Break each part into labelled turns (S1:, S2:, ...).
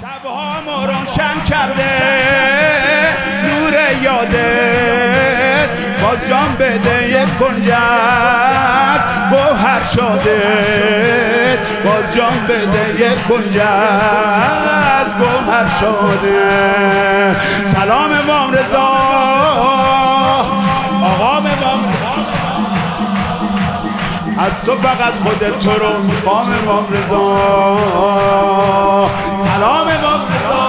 S1: شبهامو روشن کرده نور یادت، باز جان بده یک کنج از گوهر شادت، باز جان بده یک کنج از گوهر شاده. سلام امام رضا آقا امام رضا، از تو فقط خودت تو رو میخوام امام رضا. سلام امام رضا،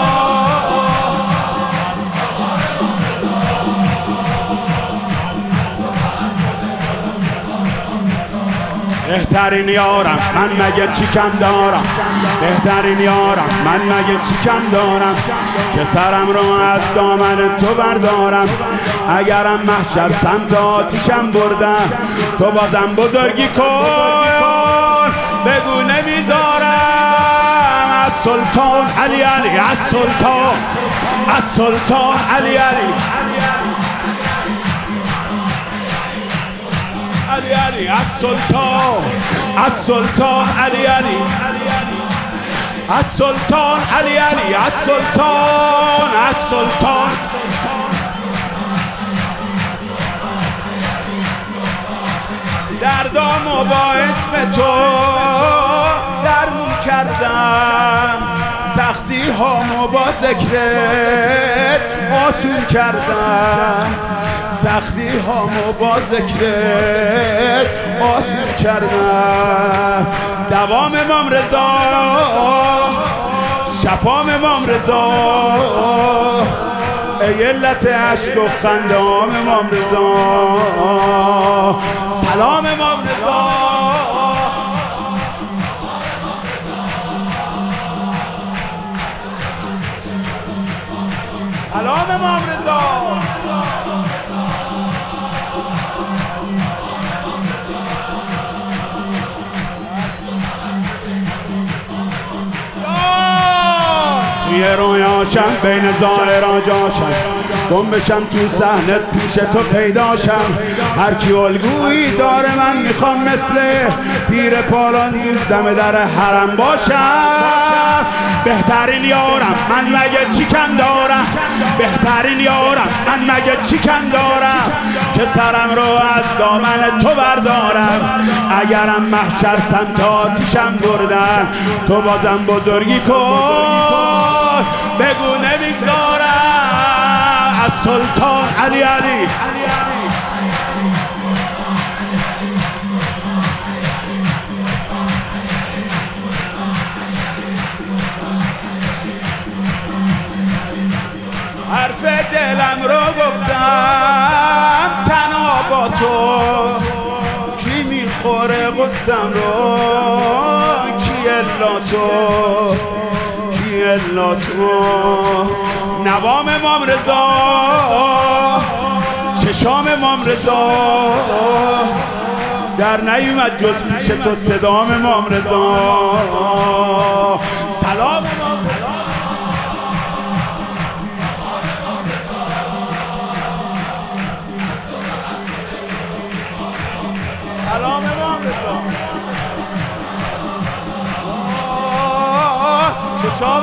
S1: بهترین یارم من مگه چی کم دارم، بهترین یارم من مگه چی کم دارم، که سرم رو از دامن تو بردارم. اگرم محشر سمت آتیشم بردم، تو بازم بزرگی کن بگو نمیذارم. از سلطان علی علی، از سلطان، از سلطان علی علی، علی علی، از سلطان، از سلطان علی علی، از سلطان علی علی، از سلطان، از سلطان. دردامو با اسم تو درمون کردم، سختی هامو با ذکرت آسون کردم، سختی هامو با ذکرت آسون کردم. دوام امام رضا، شفام امام رضا، ای علت عشق و خندام امام رضا. سلام امام رضا، سلام امام رضا. توی رویاشم بین ظاهرا جاشم، گم بشم تو صحنت پیش تو پیداشم. هر کی الگویی داره من میخوام مثل پیر پالان دم در حرم باشم. بهترین یارم من مگه چی کم دارم، بهترین یارم من مگه چی کم دارم، که سرم رو از دامن تو بردارم. اگرم محشر سمت آتیشم بردن، تو بازم بزرگی کن بگو نمیگذارم. از سلطان علی علی، حرف دلم رو گفتم تنها با تو، کی میخوره غصم رو کی الا تو، کی الا تو. نوام امام رضا، چشام امام رضا، در نیومد جز پیش تو صدام امام رضا. سلام امام رضا، سلام امام رضا. چشام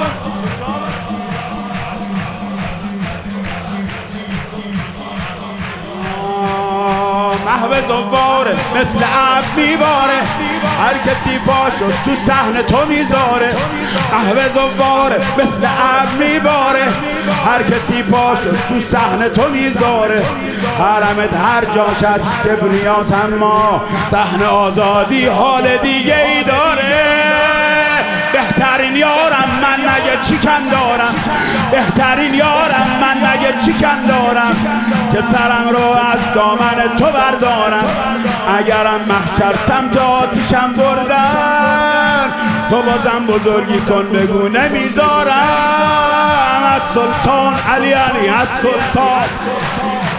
S1: محو زواره مثل اب میباره، هر کسی پاشو تو صحن تو میذاره. محو زواره مثل اب میباره، هر کسی پاشو تو صحن تو میذاره. حرمت هر جا شد کبریاس، اما صحن آزادی حال دیگه ای داره. بهترین یارم من مگه چی کم دارم، بهترین یارم من مگه چی کم دارم، که سرم رو از دامن تو بردارم. اگرم محشر سمت آتیشم بردن، تو بازم بزرگی کن بگو نمیذارم. از سلطان علی علی، از سلطان.